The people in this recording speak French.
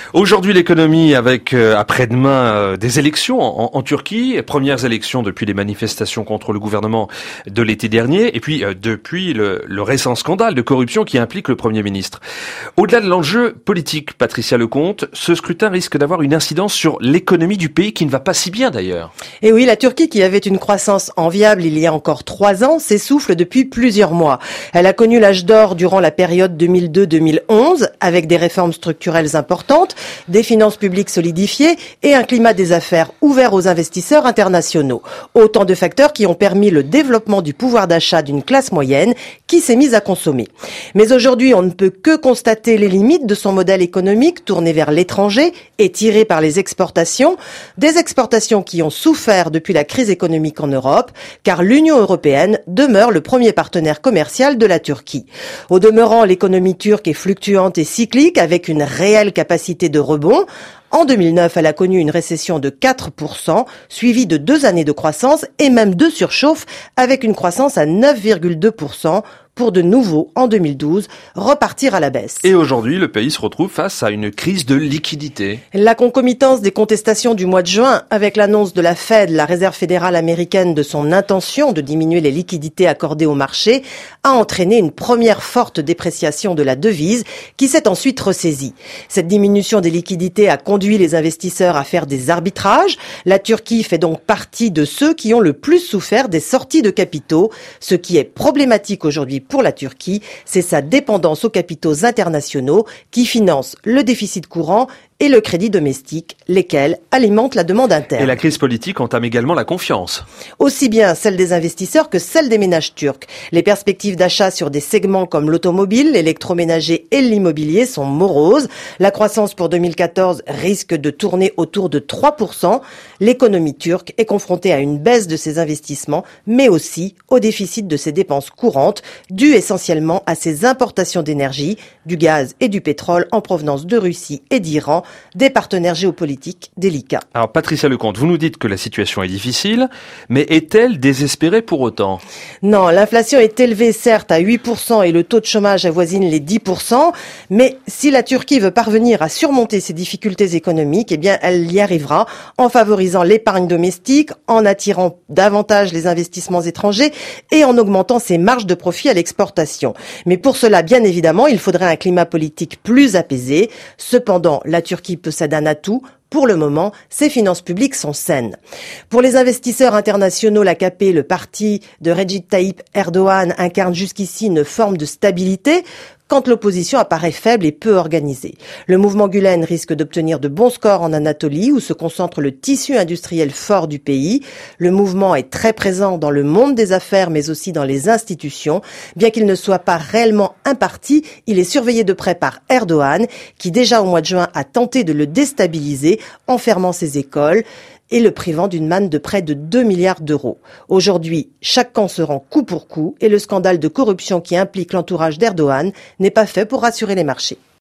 Aujourd'hui, l'économie avec après-demain des élections en Turquie, premières élections depuis les manifestations contre le gouvernement de l'été dernier, et puis depuis le récent scandale de corruption qui implique le Premier ministre. Au-delà de l'enjeu politique, Patricia Lecomte, ce scrutin risque d'avoir une incidence sur l'économie du pays qui ne va pas si bien d'ailleurs. Et oui, la Turquie, qui avait une croissance enviable il y a encore 3 ans, s'essouffle depuis plusieurs mois. Elle a connu l'âge d'or durant la période 2002-2011, avec des réformes structurelles importantes, des finances publiques solidifiées et un climat des affaires ouvert aux investisseurs internationaux. Autant de facteurs qui ont permis le développement du pouvoir d'achat d'une classe moyenne qui s'est mise à consommer. Mais aujourd'hui, on ne peut que constater les limites de son modèle économique tourné vers l'étranger et tiré par les exportations. Des exportations qui ont souffert depuis la crise économique en Europe, car l'Union européenne demeure le premier partenaire commercial de la Turquie. Au demeurant, l'économie turque est fluctuante et cyclique, avec une réelle capacité de rebond. En 2009, elle a connu une récession de 4%, suivie de 2 années de croissance et même de surchauffe, avec une croissance à 9,2%. Pour de nouveau, en 2012, repartir à la baisse. Et aujourd'hui, le pays se retrouve face à une crise de liquidité. La concomitance des contestations du mois de juin, avec l'annonce de la Fed, la Réserve fédérale américaine, de son intention de diminuer les liquidités accordées au marché, a entraîné une première forte dépréciation de la devise qui s'est ensuite ressaisie. Cette diminution des liquidités a conduit les investisseurs à faire des arbitrages. La Turquie fait donc partie de ceux qui ont le plus souffert des sorties de capitaux. Ce qui est problématique aujourd'hui pour la Turquie, c'est sa dépendance aux capitaux internationaux qui financent le déficit courant et le crédit domestique, lesquels alimentent la demande interne. Et la crise politique entame également la confiance. Aussi bien celle des investisseurs que celle des ménages turcs. Les perspectives d'achat sur des segments comme l'automobile, l'électroménager et l'immobilier sont moroses. La croissance pour 2014 risque de tourner autour de 3%. L'économie turque est confrontée à une baisse de ses investissements, mais aussi au déficit de ses dépenses courantes, dû essentiellement à ses importations d'énergie, du gaz et du pétrole en provenance de Russie et d'Iran, des partenaires géopolitiques délicats. Alors Patricia Lecomte, vous nous dites que la situation est difficile, mais est-elle désespérée pour autant? Non, l'inflation est élevée certes à 8% et le taux de chômage avoisine les 10%, mais si la Turquie veut parvenir à surmonter ses difficultés économiques, eh bien elle y arrivera en favorisant l'épargne domestique, en attirant davantage les investissements étrangers et en augmentant ses marges de profit à l'exportation. Mais pour cela, bien évidemment, il faudrait un climat politique plus apaisé. Cependant, la Turquie possède un atout. Pour le moment, ses finances publiques sont saines. Pour les investisseurs internationaux, l'AKP, le parti de Recep Tayyip Erdogan, incarne jusqu'ici une forme de stabilité, quand l'opposition apparaît faible et peu organisée. Le mouvement Gülen risque d'obtenir de bons scores en Anatolie, où se concentre le tissu industriel fort du pays. Le mouvement est très présent dans le monde des affaires, mais aussi dans les institutions. Bien qu'il ne soit pas réellement un parti, il est surveillé de près par Erdogan, qui déjà au mois de juin a tenté de le déstabiliser en fermant ses écoles et le privant d'une manne de près de 2 milliards d'euros. Aujourd'hui, chaque camp se rend coup pour coup et le scandale de corruption qui implique l'entourage d'Erdogan n'est pas fait pour rassurer les marchés.